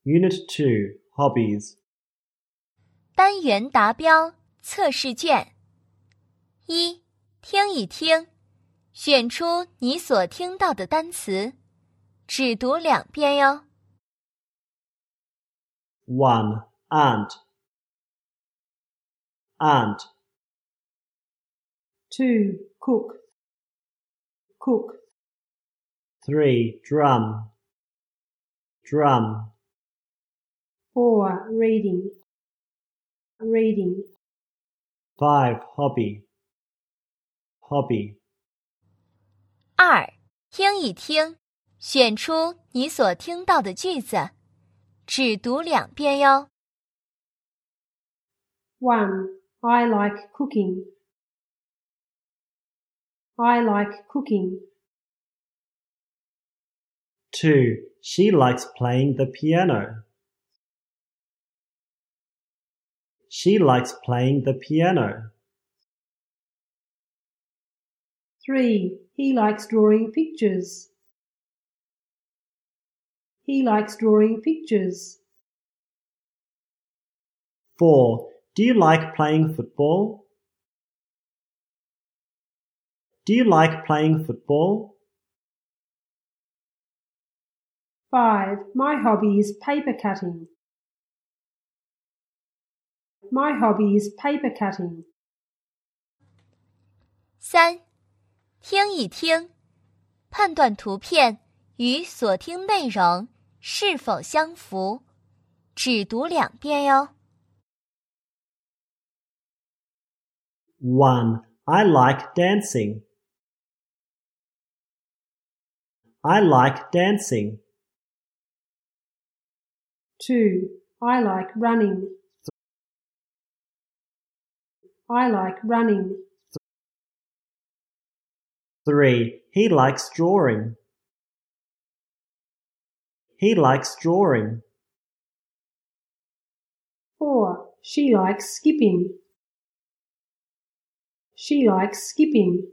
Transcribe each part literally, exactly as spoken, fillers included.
Unit two, Hobbies. 单元达标测试卷。一、听一听，选出你所听到的单词，只读两遍哟。 one. And. And. two. Cook. Cook. three. Drum. Drum. four. Reading. Reading. five. Hobby. Hobby. 二、听一听，选出你所听到的句子，只读两遍哟。 one. I like cooking. I like cooking. two. She likes playing the piano. She likes playing the piano. three. He likes drawing pictures. He likes drawing pictures. four. Do you like playing football? Do you like playing football? five. My hobby is paper cutting. My hobby is paper cutting. 三、听一听，判断图片与所听内容是否相符，只读两遍哟。 one. I like dancing. I like dancing. two. I like running. I like running. three. He likes drawing. He likes drawing. four. She likes skipping. She likes skipping.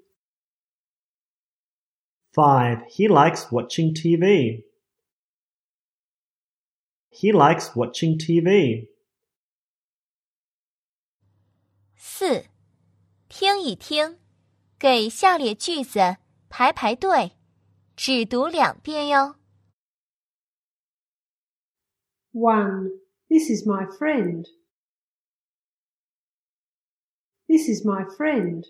five. He likes watching T V. He likes watching T V. 四、听一听，给下列句子排排队，只读两遍哟。 one. This is my friend. This is my friend.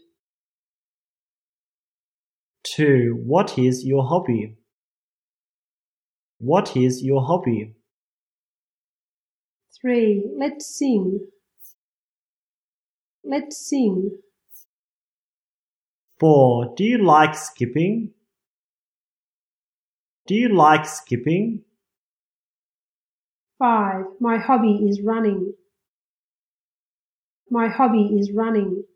two. What is your hobby? What is your hobby? three. Let's sing. Let's sing. four. Do you like skipping? Do you like skipping? five. My hobby is running. My hobby is running.